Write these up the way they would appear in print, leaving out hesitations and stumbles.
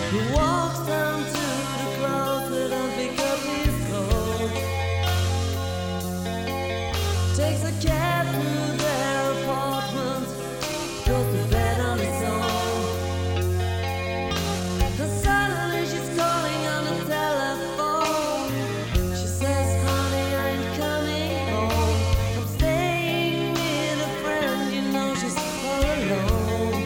He walks down to the closet and picks up his clothes. Takes a cab to their apartment, goes to bed on his own. And suddenly she's calling on the telephone. She says, honey, I ain't coming home. I'm staying with a friend, you know she's all alone.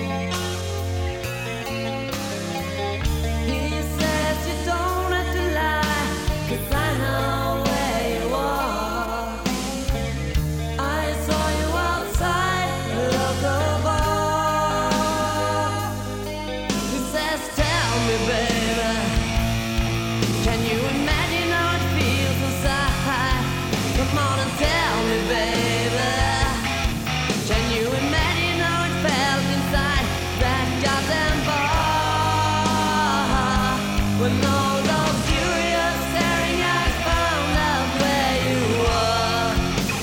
He says you don't have to lie, 'cause I know where you are. I saw you outside the local bar. He says, tell me, baby, can you imagine how it feels inside? Come on and tell me, baby, can you imagine how it felt inside that goddamn bar? When all those curious staring eyes found out where you were.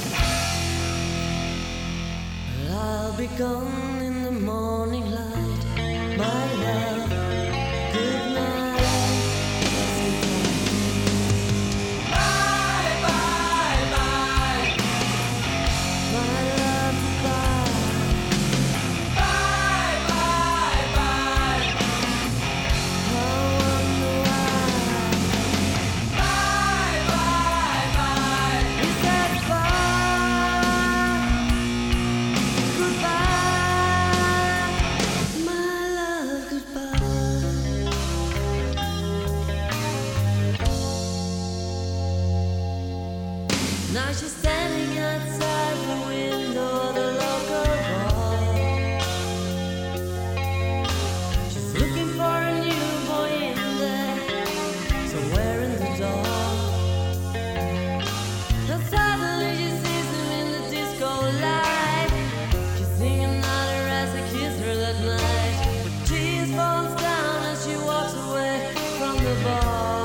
I'll be gone in the morning light, my love. Good night. Bye, bye, bye. My love, goodbye. Bye, bye, bye. I wonder why. Bye, bye, bye. He said bye, goodbye. My love, goodbye. Now she's standing outside the window of the local bar. She's looking for a new boy in there, somewhere in the dark. And suddenly she sees him in the disco light, kissing another as he kissed her that night. Tears falls down as she walks away from the bar.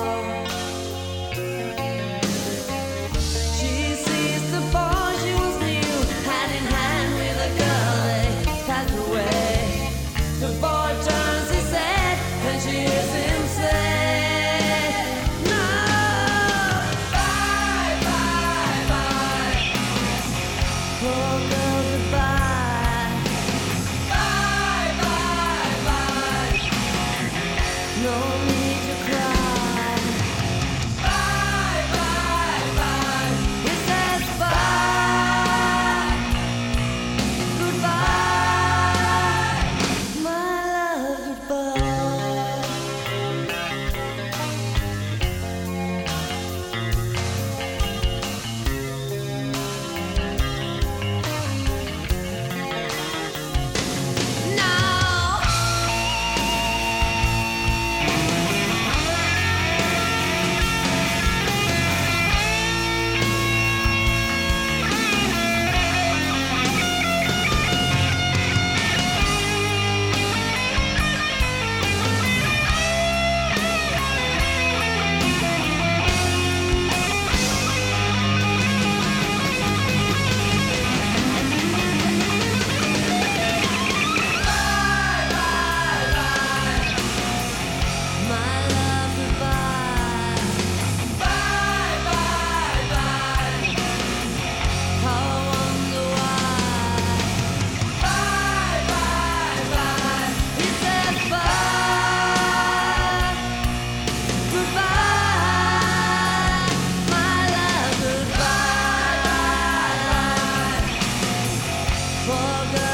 She sees the boy she once knew, hand in hand with a girl they passed away. The boy turns his head and she hears him say, no. Bye, bye, bye. Poor girl, goodbye. Bye, bye, bye. No need to cry. Bye, bye, bye. He says bye, goodbye, my love, goodbye. No. My love, goodbye. Bye, bye, bye. I wonder why. Bye, bye, bye. He says bye, goodbye, my love, goodbye. Poor girl.